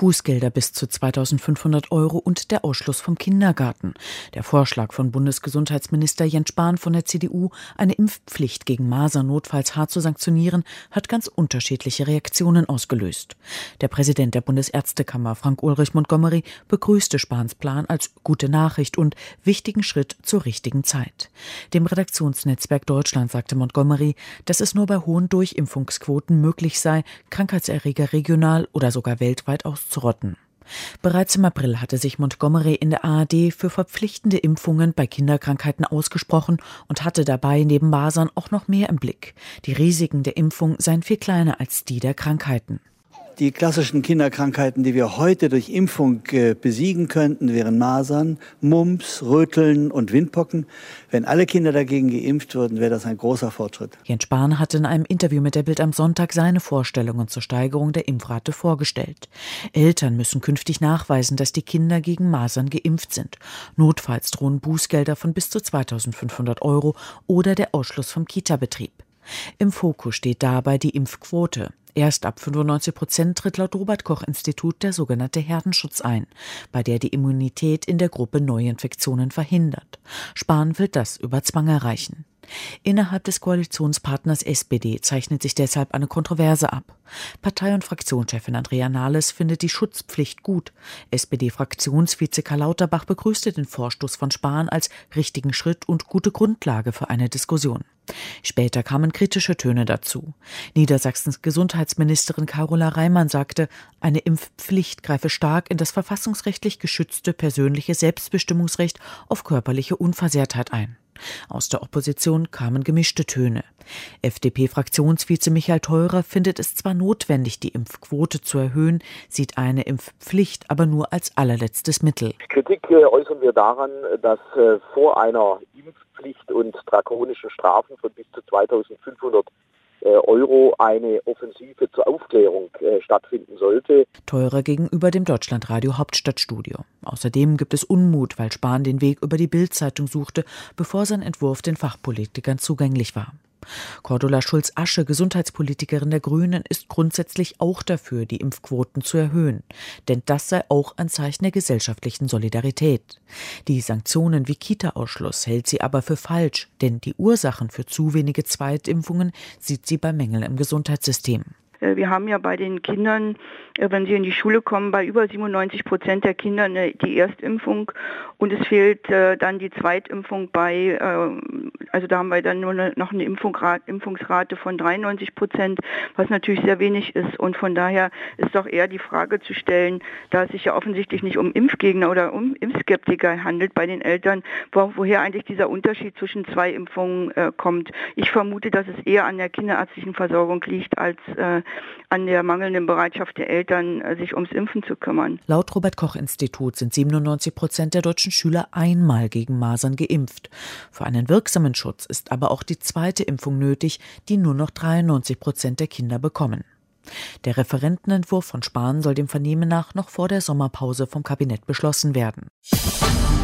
Bußgelder bis zu 2.500 € und der Ausschluss vom Kindergarten. Der Vorschlag von Bundesgesundheitsminister Jens Spahn von der CDU, eine Impfpflicht gegen Masern notfalls hart zu sanktionieren, hat ganz unterschiedliche Reaktionen ausgelöst. Der Präsident der Bundesärztekammer, Frank-Ulrich Montgomery, begrüßte Spahns Plan als gute Nachricht und wichtigen Schritt zur richtigen Zeit. Dem Redaktionsnetzwerk Deutschland sagte Montgomery, dass es nur bei hohen Durchimpfungsquoten möglich sei, Krankheitserreger regional oder sogar weltweit auszurotten. Bereits im April hatte sich Montgomery in der ARD für verpflichtende Impfungen bei Kinderkrankheiten ausgesprochen und hatte dabei neben Masern auch noch mehr im Blick. Die Risiken der Impfung seien viel kleiner als die der Krankheiten. Die klassischen Kinderkrankheiten, die wir heute durch Impfung besiegen könnten, wären Masern, Mumps, Röteln und Windpocken. Wenn alle Kinder dagegen geimpft würden, wäre das ein großer Fortschritt. Jens Spahn hatte in einem Interview mit der Bild am Sonntag seine Vorstellungen zur Steigerung der Impfrate vorgestellt. Eltern müssen künftig nachweisen, dass die Kinder gegen Masern geimpft sind. Notfalls drohen Bußgelder von bis zu 2.500 € oder der Ausschluss vom Kita-Betrieb. Im Fokus steht dabei die Impfquote. Erst ab 95% tritt laut Robert-Koch-Institut der sogenannte Herdenschutz ein, bei der die Immunität in der Gruppe Neuinfektionen verhindert. Spahn will das über Zwang erreichen. Innerhalb des Koalitionspartners SPD zeichnet sich deshalb eine Kontroverse ab. Partei- und Fraktionschefin Andrea Nahles findet die Schutzpflicht gut. SPD-Fraktionsvize Karl Lauterbach begrüßte den Vorstoß von Spahn als richtigen Schritt und gute Grundlage für eine Diskussion. Später kamen kritische Töne dazu. Niedersachsens Gesundheitsministerin Carola Reimann sagte, eine Impfpflicht greife stark in das verfassungsrechtlich geschützte persönliche Selbstbestimmungsrecht auf körperliche Unversehrtheit ein. Aus der Opposition kamen gemischte Töne. FDP-Fraktionsvize Michael Theurer findet es zwar notwendig, die Impfquote zu erhöhen, sieht eine Impfpflicht aber nur als allerletztes Mittel. Kritik äußern wir daran, dass vor einer Impfpflicht und drakonischen Strafen von bis zu 2.500 € eine Offensive zur Aufklärung stattfinden sollte. Theurer gegenüber dem Deutschlandradio Hauptstadtstudio. Außerdem gibt es Unmut, weil Spahn den Weg über die Bild-Zeitung suchte, bevor sein Entwurf den Fachpolitikern zugänglich war. Cordula Schulz-Asche, Gesundheitspolitikerin der Grünen, ist grundsätzlich auch dafür, die Impfquoten zu erhöhen. Denn das sei auch ein Zeichen der gesellschaftlichen Solidarität. Die Sanktionen wie Kita-Ausschluss hält sie aber für falsch, denn die Ursachen für zu wenige Zweitimpfungen sieht sie bei Mängeln im Gesundheitssystem. Wir haben ja bei den Kindern, wenn sie in die Schule kommen, bei über 97% der Kinder die Erstimpfung und es fehlt dann die Zweitimpfung bei, also da haben wir dann nur noch eine Impfungsrate von 93%, was natürlich sehr wenig ist und von daher ist doch eher die Frage zu stellen, da es sich ja offensichtlich nicht um Impfgegner oder um Impfskeptiker handelt bei den Eltern, woher eigentlich dieser Unterschied zwischen zwei Impfungen kommt. Ich vermute, dass es eher an der kinderärztlichen Versorgung liegt, als an der mangelnden Bereitschaft der Eltern, sich ums Impfen zu kümmern. Laut Robert-Koch-Institut sind 97% der deutschen Schüler einmal gegen Masern geimpft. Für einen wirksamen Schutz ist aber auch die zweite Impfung nötig, die nur noch 93% der Kinder bekommen. Der Referentenentwurf von Spahn soll dem Vernehmen nach noch vor der Sommerpause vom Kabinett beschlossen werden.